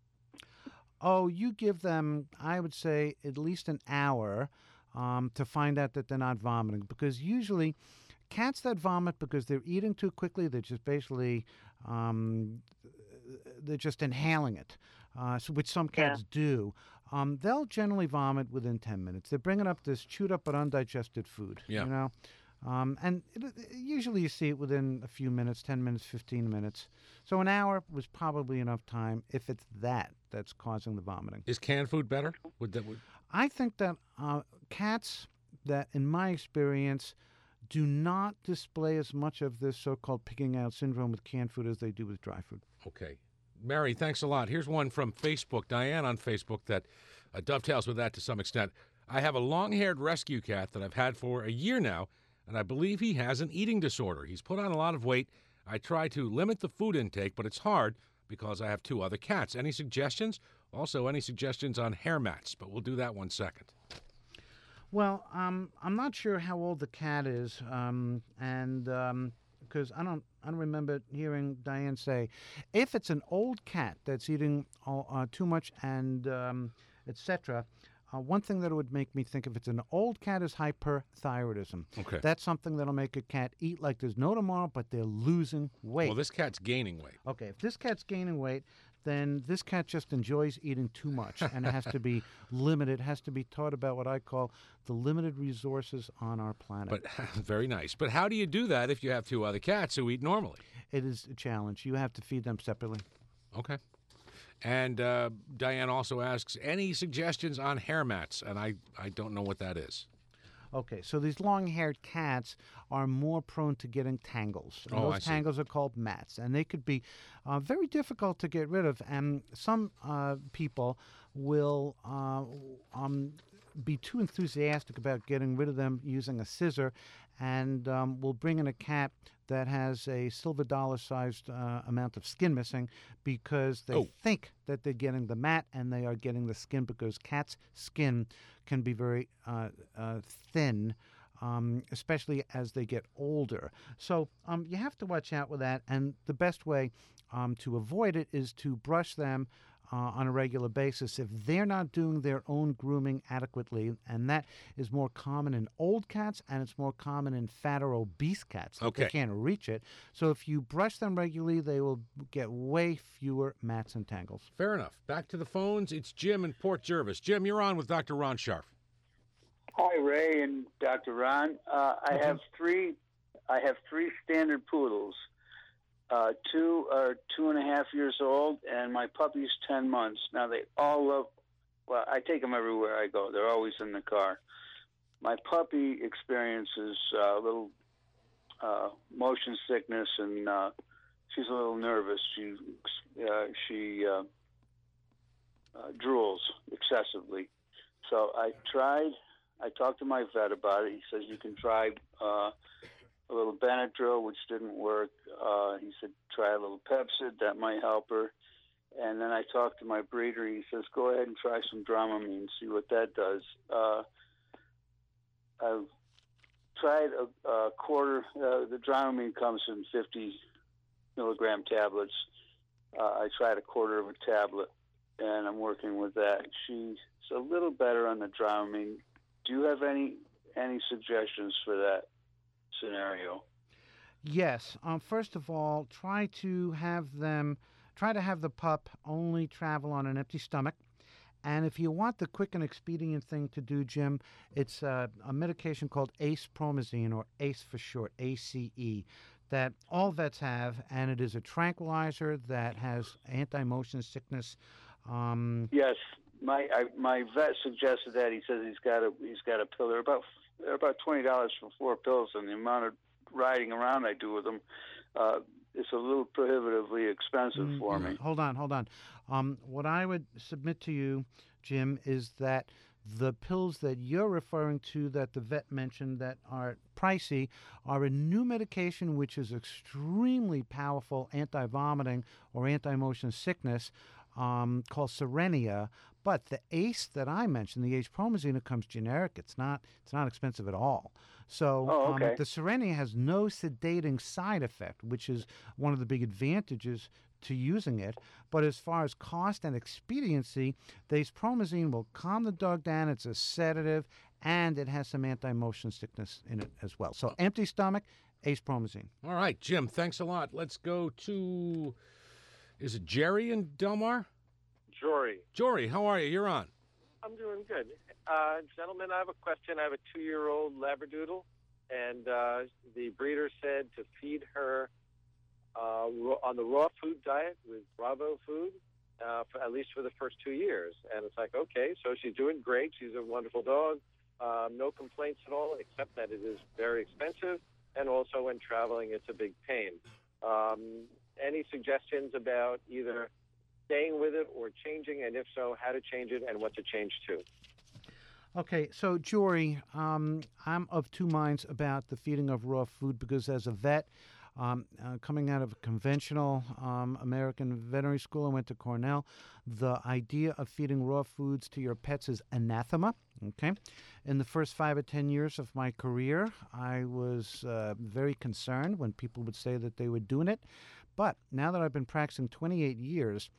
B: Oh, you give them, I would say, at least an hour um, to find out that they're not vomiting. Because usually cats that vomit because they're eating too quickly, they're just basically, um, they're just inhaling it, uh, so, which some cats do. um, they'll generally vomit within ten minutes. They're bringing up this chewed up but undigested food.
A: Yeah.
B: You know? Um, and it, it- usually you see it within a few minutes, ten minutes, fifteen minutes. So an hour was probably enough time if it's that that's causing the vomiting.
A: Is canned food better? Would that would
B: I think that uh, cats that, in my experience, do not display as much of this so-called picking out syndrome with canned food as they do with dry food.
A: Okay. Mary, thanks a lot. Here's one from Facebook, Diane on Facebook, that uh, dovetails with that to some extent. I have a long-haired rescue cat that I've had for a year now, and I believe he has an eating disorder. He's put on a lot of weight. I try to limit the food intake, but it's hard because I have two other cats. Any suggestions? Also, any suggestions on hair mats? But we'll do that one second.
B: Well, um, I'm not sure how old the cat is, um, and because I don't, I don't remember hearing Diane say, if it's an old cat that's eating uh, uh, too much and um, et cetera. Uh, one thing that would make me think if it's an old cat is hyperthyroidism.
A: Okay.
B: That's something that'll make a cat eat like there's no tomorrow, but they're losing weight.
A: Well, this cat's gaining weight.
B: Okay, if this cat's gaining weight, then this cat just enjoys eating too much, and it has to be limited, has to be taught about what I call the limited resources on our planet.
A: But very nice. But how do you do that if you have two other cats who eat normally?
B: It is a challenge. You have to feed them separately.
A: Okay. And uh, Diane also asks, any suggestions on hair mats? And I, I don't know what that is.
B: Okay, so these long-haired cats are more prone to getting tangles. And
A: Oh,
B: those
A: I see.
B: tangles are called mats, and they could be uh, very difficult to get rid of. And some uh, people will uh, um, be too enthusiastic about getting rid of them using a scissor, and um, will bring in a cat that has a silver dollar-sized uh, amount of skin missing because they
A: Oh.
B: think that they're getting the mat and they are getting the skin, because cats' skin can be very uh, uh, thin, um, especially as they get older. So um, you have to watch out with that, and the best way um, to avoid it is to brush them uh, on a regular basis if they're not doing their own grooming adequately, and that is more common in old cats, and it's more common in fat or obese cats.
A: Okay.
B: They can't reach it. So if you brush them regularly, they will get way fewer mats and tangles.
A: Fair enough. Back to the phones. It's Jim in Port Jervis. Jim, you're on with Doctor Ron Scharf.
M: Hi, Ray and Doctor Ron. Uh, I have three. I have three standard poodles. Uh, two are two and a half years old, and my puppy's ten months. Now they all love. Well, I take them everywhere I go. They're always in the car. My puppy experiences uh, a little uh, motion sickness, and uh, she's a little nervous. She uh, she uh, uh, drools excessively. So I tried. I talked to my vet about it. He says you can try uh, a little Benadryl, which didn't work. Uh, he said try a little Pepsid, that might help her. And then I talked to my breeder. He says go ahead and try some Dramamine, see what that does. Uh, I've tried a, a quarter. Uh, the Dramamine comes in fifty milligram tablets. Uh, I tried a quarter of a tablet, and I'm working with that. She's a little better on the Dramamine. Do you have any any suggestions for that scenario?
B: Yes. Um, first of all, try to have them, try to have the pup only travel on an empty stomach. And if you want the quick and expedient thing to do, Jim, it's uh, a medication called ACE Promazine, or ACE for short, A C E, that all vets have, and it is a tranquilizer that has anti-motion sickness. Um,
M: Yes, my I, my vet suggested that. He says he's got a he's got a pill. They're about they're about twenty dollars for four pills, and the amount of riding around I do with them, uh, it's a little prohibitively expensive for me.
B: Hold on, hold on. Um, what I would submit to you, Jim, is that the pills that you're referring to that the vet mentioned that are pricey are a new medication which is extremely powerful anti-vomiting or anti-motion sickness um, called Serenia. But the ACE that I mentioned, the ACE Promazine, it comes generic. It's not it's not expensive at all. So
M: Oh, okay.
B: um, the Serenia has no sedating side effect, which is one of the big advantages to using it. But as far as cost and expediency, the ACE Promazine will calm the dog down. It's a sedative, and it has some anti-motion sickness in it as well. So empty stomach, ACE Promazine.
A: All right, Jim, thanks a lot. Let's go to, is it Jerry in Del Mar?
N: Jory.
A: Jory, how are you? You're on.
N: I'm doing good. Uh, gentlemen, I have a question. I have a two-year-old Labradoodle, and uh, the breeder said to feed her uh, raw, on the raw food diet with Bravo food, uh, for, at least for the first two years. And it's like, okay, so she's doing great. She's a wonderful dog. Um, no complaints at all, except that it is very expensive, and also when traveling, it's a big pain. Um, any suggestions about either staying with it or changing, and if so, how to change it and what to change to?
B: Okay, so Jory, um, I'm of two minds about the feeding of raw food because as a vet, um, uh, coming out of a conventional um, American veterinary school, I went to Cornell. The idea of feeding raw foods to your pets is anathema. Okay, in the first five or ten years of my career, I was uh, very concerned when people would say that they were doing it. But now that I've been practicing twenty-eight years,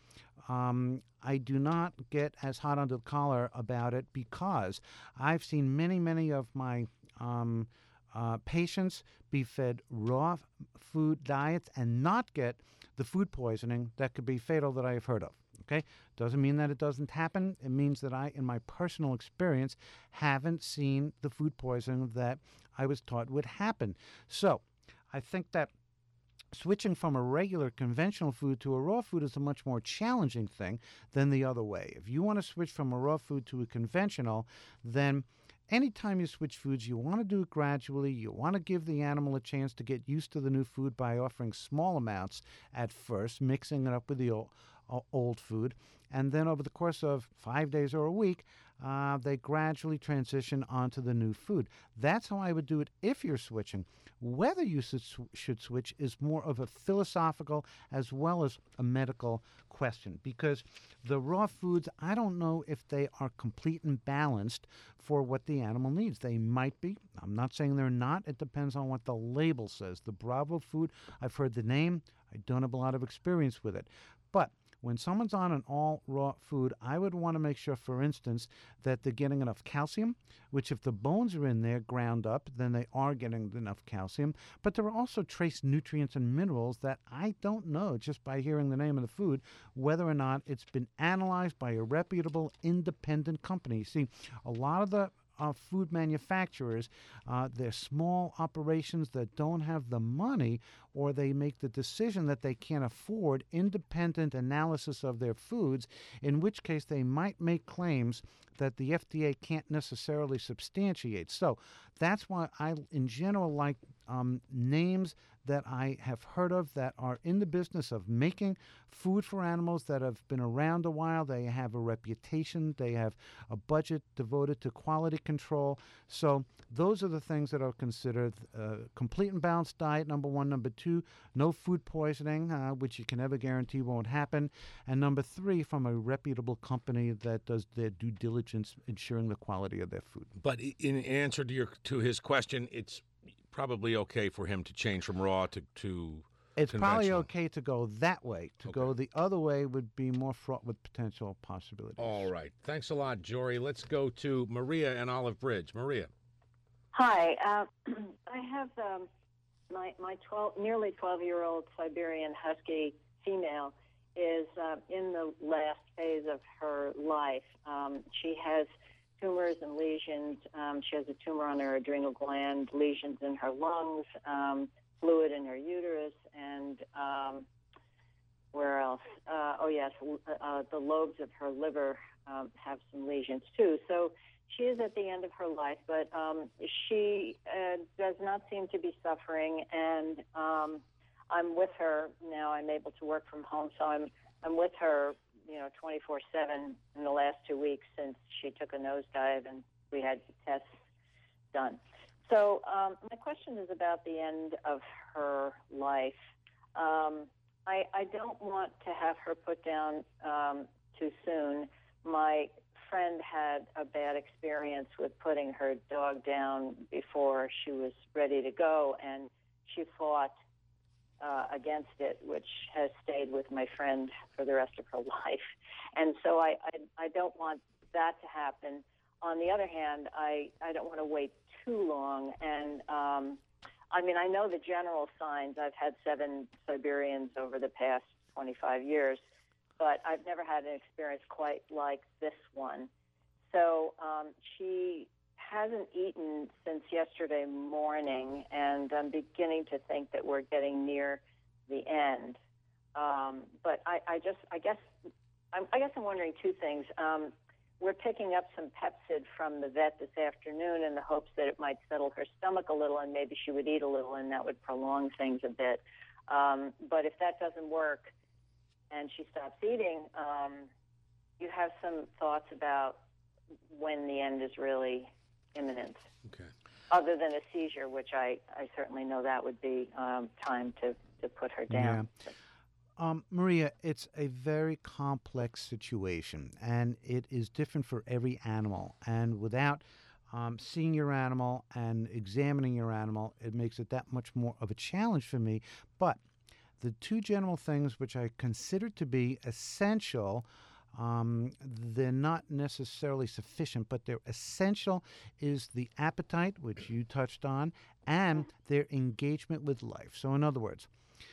B: um, I do not get as hot under the collar about it because I've seen many, many of my um, uh, patients be fed raw f- food diets and not get the food poisoning that could be fatal that I have heard of. Okay, doesn't mean that it doesn't happen. It means that I, in my personal experience, haven't seen the food poisoning that I was taught would happen. So I think that switching from a regular conventional food to a raw food is a much more challenging thing than the other way. If you want to switch from a raw food to a conventional, then anytime you switch foods, you want to do it gradually. You want to give the animal a chance to get used to the new food by offering small amounts at first, mixing it up with the old, old food. And then over the course of five days or a week, uh, they gradually transition onto the new food. That's how I would do it if you're switching. Whether you should, should switch is more of a philosophical as well as a medical question, because the raw foods, I don't know if they are complete and balanced for what the animal needs. They might be. I'm not saying they're not. It depends on what the label says. The Bravo food, I've heard the name. I don't have a lot of experience with it. But when someone's on an all raw food, I would want to make sure, for instance, that they're getting enough calcium, which if the bones are in there ground up, then they are getting enough calcium. But there are also trace nutrients and minerals that I don't know, just by hearing the name of the food, whether or not it's been analyzed by a reputable independent company. See, a lot of the Uh, food manufacturers, uh, they're small operations that don't have the money, or they make the decision that they can't afford independent analysis of their foods, in which case they might make claims that the F D A can't necessarily substantiate. So that's why I, in general, like um, names that I have heard of that are in the business of making food for animals that have been around a while. They have a reputation. They have a budget devoted to quality control. So those are the things that are considered uh, complete and balanced diet, number one. Number two, no food poisoning, uh, which you can never guarantee won't happen. And number three, from a reputable company that does their due diligence ensuring the quality of their food.
A: But in answer to your to his question, it's probably okay for him to change from raw to, to
B: It's probably
A: conventional.
B: okay to go that way. To go the other way would be more fraught with potential possibilities.
A: All right. Thanks a lot, Jory. Let's go to Maria in Olive Bridge. Maria.
O: Hi, uh, I have um, my my twelve, nearly twelve-year-old Siberian Husky female is uh, in the last phase of her life. Um, she has tumors and lesions. Um, she has a tumor on her adrenal gland, lesions in her lungs, um, fluid in her uterus, and um, where else? Uh, oh, yes, uh, the lobes of her liver um, have some lesions, too. So she is at the end of her life, but um, she uh, does not seem to be suffering, and um, I'm with her now. I'm able to work from home, so I'm I'm with her, you know, twenty-four seven in the last two weeks since she took a nosedive and we had tests done. So um, my question is about the end of her life. Um, I, I don't want to have her put down um, too soon. My friend had a bad experience with putting her dog down before she was ready to go, and she fought uh, against it, which has stayed with my friend for the rest of her life. And so I, I, I don't want that to happen. On the other hand, I, I don't want to wait too long. And, um, I mean, I know the general signs. I've had seven Siberians over the past twenty-five years, but I've never had an experience quite like this one. So um, she hasn't eaten since yesterday morning, and I'm beginning to think that we're getting near the end. Um, but I, I just, I guess, I'm, I guess I'm wondering two things. Um, we're picking up some Pepcid from the vet this afternoon in the hopes that it might settle her stomach a little, and maybe she would eat a little, and that would prolong things a bit. Um, but if that doesn't work, and she stops eating, um, you have some thoughts about when the end is really imminent.
A: Okay.
O: Other than a seizure, which I, I certainly know that would be um, time to, to put her down.
B: Yeah. Um, Maria, it's a very complex situation, and it is different for every animal. And without um, seeing your animal and examining your animal, it makes it that much more of a challenge for me. But the two general things which I consider to be essential, um, they're not necessarily sufficient, but they're essential, is the appetite, which you touched on, and their engagement with life. So in other words,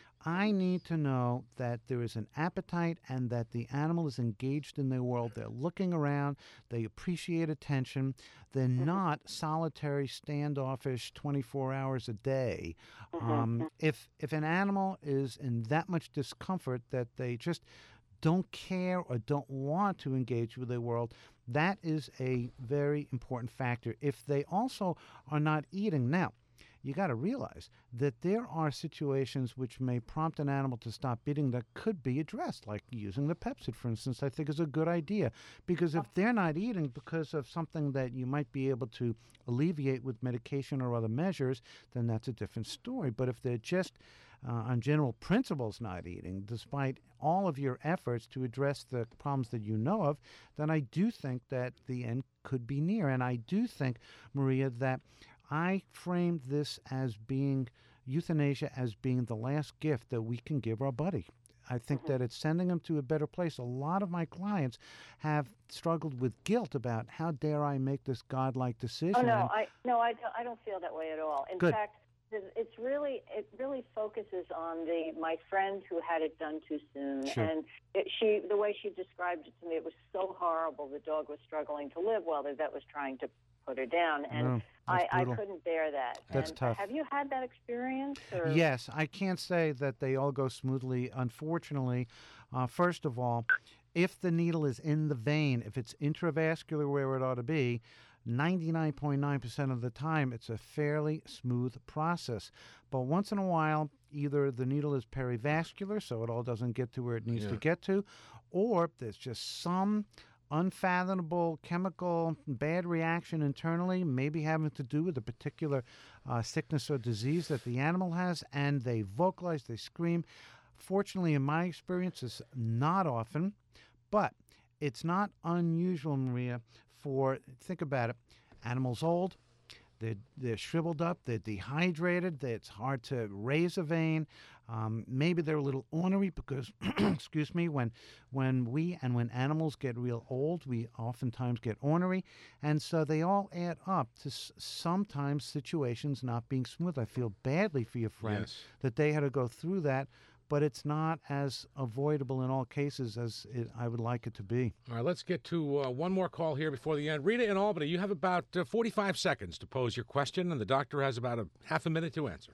B: I need to know that there is an appetite and that the animal is engaged in their world. They're looking around. They appreciate attention. They're not solitary, standoffish twenty-four hours a day. Um, if if an animal is in that much discomfort that they just don't care or don't want to engage with their world, that is a very important factor. If they also are not eating now, you got to realize that there are situations which may prompt an animal to stop eating that could be addressed, like using the Pepcid, for instance, I think is a good idea. Because if they're not eating because of something that you might be able to alleviate with medication or other measures, then that's a different story. But if they're just uh, on general principles not eating, despite all of your efforts to address the problems that you know of, then I do think that the end could be near. And I do think, Maria, that I framed this as being euthanasia, as being the last gift that we can give our buddy. I think mm-hmm. that it's sending them to a better place. A lot of my clients have struggled with guilt about how dare I make this godlike decision.
O: Oh no, I no, I don't, I don't feel that way at all. In
B: Good.
O: fact, it's really it really focuses on the my friend who had it done too soon,
B: Sure.
O: and it, she the way she described it to me, it was so horrible. The dog was struggling to live while the vet was trying to put her down, and
B: No,
O: I, I
B: brutal.
O: couldn't bear that.
B: That's
O: and
B: tough.
O: Have you had that experience? Or?
B: Yes, I can't say that they all go smoothly. Unfortunately, uh, first of all, if the needle is in the vein, if it's intravascular where it ought to be, ninety-nine point nine percent of the time, it's a fairly smooth process. But once in a while, either the needle is perivascular, so it all doesn't get to where it needs
A: Yeah.
B: to get to, or there's just some unfathomable chemical bad reaction internally, maybe having to do with a particular uh, sickness or disease that the animal has, and they vocalize, they scream. Fortunately, in my experience, it's not often, but it's not unusual, Maria, for, think about it, animals old, they're, they're shriveled up, they're dehydrated, they, it's hard to raise a vein. Um, maybe they're a little ornery because, excuse me, when when we and when animals get real old, we oftentimes get ornery. And so they all add up to s- sometimes situations not being smooth. I feel badly for your friend
A: Yes.
B: that they had to go through that, but it's not as avoidable in all cases as it, I would like it to be.
A: All right, let's get to uh, one more call here before the end. Rita in Albany, you have about uh, forty-five seconds to pose your question, and the doctor has about a half a minute to answer.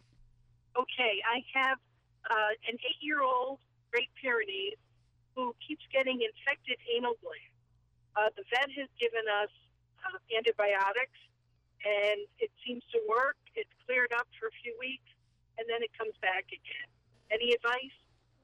P: Okay, I have uh, an eight-year-old Great Pyrenees who keeps getting infected anal gland. Uh, the vet has given us uh, antibiotics, and it seems to work. It's cleared up for a few weeks, and then it comes back again. Any advice?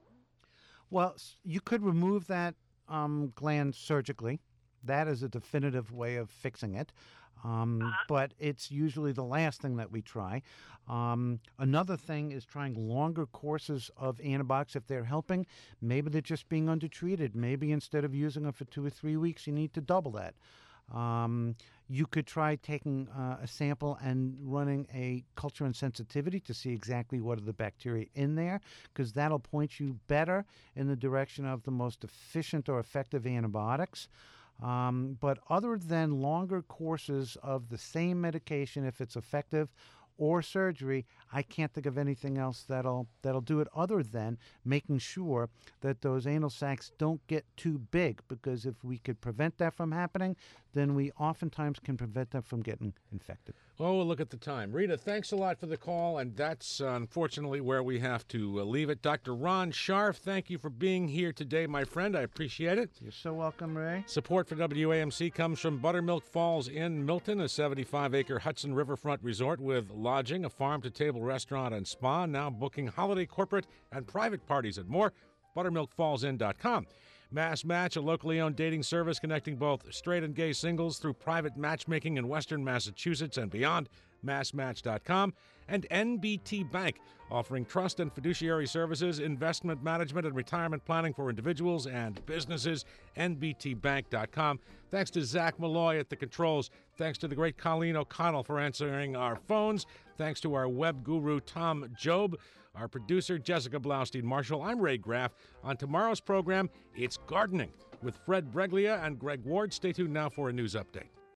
B: Well, s- you could remove that um, gland surgically. That is a definitive way of fixing it. Um, But it's usually the last thing that we try. Um, another thing is trying longer courses of antibiotics if they're helping. Maybe they're just being undertreated. Maybe instead of using them for two or three weeks, you need to double that. Um, you could try taking uh, a sample and running a culture and sensitivity to see exactly what are the bacteria in there, because that'll point you better in the direction of the most efficient or effective antibiotics. Um, but other than longer courses of the same medication, if it's effective, or surgery, I can't think of anything else that'll that'll do it other than making sure that those anal sacs don't get too big, because if we could prevent that from happening, then we oftentimes can prevent them from getting infected.
A: Oh, well, look at the time. Rita, thanks a lot for the call, and that's uh, unfortunately where we have to uh, leave it. Doctor Ron Scharf, thank you for being here today, my friend. I appreciate it.
B: You're so welcome, Ray.
A: Support for W A M C comes from Buttermilk Falls in Milton, a seventy-five acre Hudson Riverfront resort with lodging, a farm-to-table restaurant, and spa, now booking holiday, corporate, and private parties and more. buttermilk falls inn dot com. Mass Match, a locally owned dating service connecting both straight and gay singles through private matchmaking in Western Massachusetts and beyond, mass match dot com. And N B T Bank, offering trust and fiduciary services, investment management, and retirement planning for individuals and businesses, N B T bank dot com. Thanks to Zach Malloy at the controls. Thanks to the great Colleen O'Connell for answering our phones. Thanks to our web guru, Tom Job. Our producer, Jessica Blaustein-Marshall. I'm Ray Graff. On tomorrow's program, it's gardening with Fred Breglia and Greg Ward. Stay tuned now for a news update.